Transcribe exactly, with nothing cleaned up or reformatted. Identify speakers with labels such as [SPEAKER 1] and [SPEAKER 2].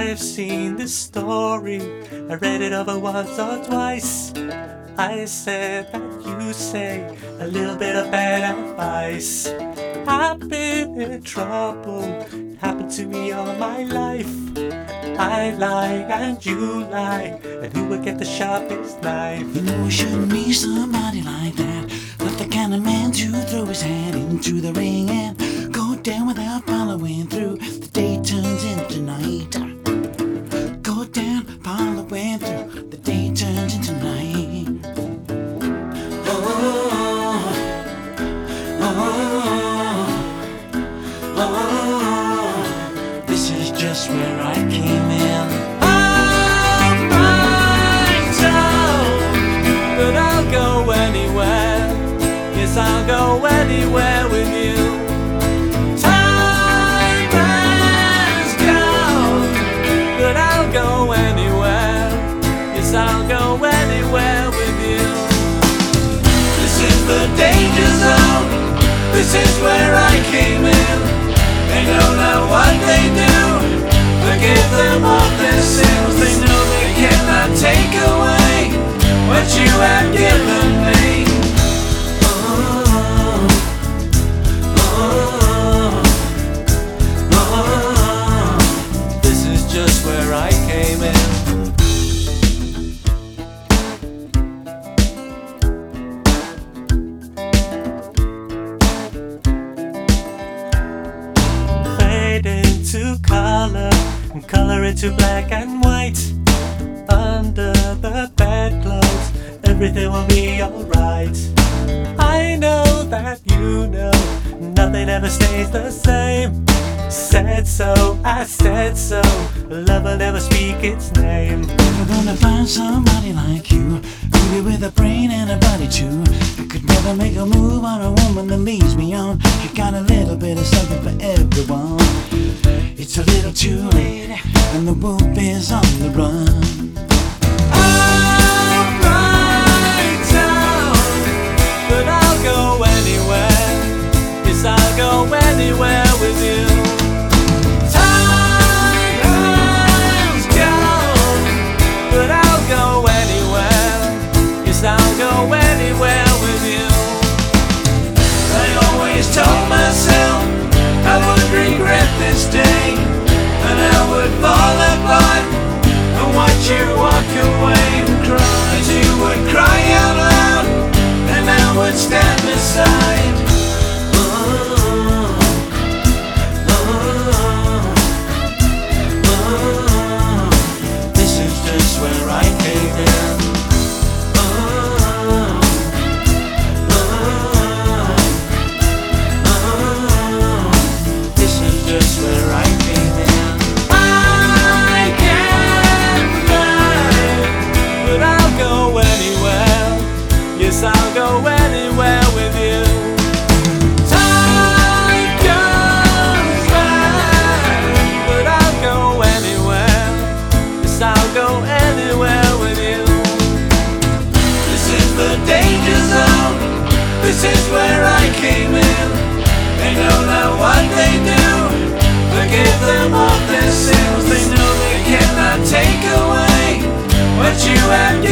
[SPEAKER 1] I've seen this story, I read it over once or twice. I said that you say a little bit of bad advice. I've been in trouble, it happened to me all my life. I lie and you lie, and who will get the sharpest knife?
[SPEAKER 2] You know it shouldn't be somebody like that, not the kind of man to throw his hat into the ring and go down without following through. The day turns into night. Go down, following through. The day turns into night. Oh, oh, oh, oh. This is just where I came in.
[SPEAKER 1] But I'll go anywhere. Yes, I'll go anywhere with you. Time has gone, but I'll go anywhere. Yes, I'll go anywhere with you. This is the danger zone. This is where I came in. They don't know what they do. Forgive them of their sins. They know they cannot take away what you have given me. Oh, oh, oh. This is just where I came in. Fade into color, and color into black and white. Under the bedclothes, everything will be alright. I know that you know nothing ever stays the same. Said so, I said so. Love will never speak its name.
[SPEAKER 2] Never gonna find somebody like you, beauty with a brain and a body too. I could never make a move on a woman that leads me on. You got a little bit of something for everyone. It's a little too late, and the wolf is on the run.
[SPEAKER 1] I'm right down, but I'll go anywhere. Yes, I'll go anywhere with you. Time has gone, but I'll go anywhere. Yes, I'll go anywhere with you. I always told myself I would regret this day, and I would fall apart and watch you walk away and cry. You would cry out loud, and I would stand beside. Oh, oh, oh. This is just where I came in. Oh, oh, oh. This is just where I came in. I can't fly, but I'll go anywhere. Yes, I'll go anywhere with you. Time goes by, but I'll go anywhere. Yes, I'll go anywhere with you. This is the danger zone. This is where I came in. They don't know what they do. Forgive them of their sins. They know they cannot take away what you have given.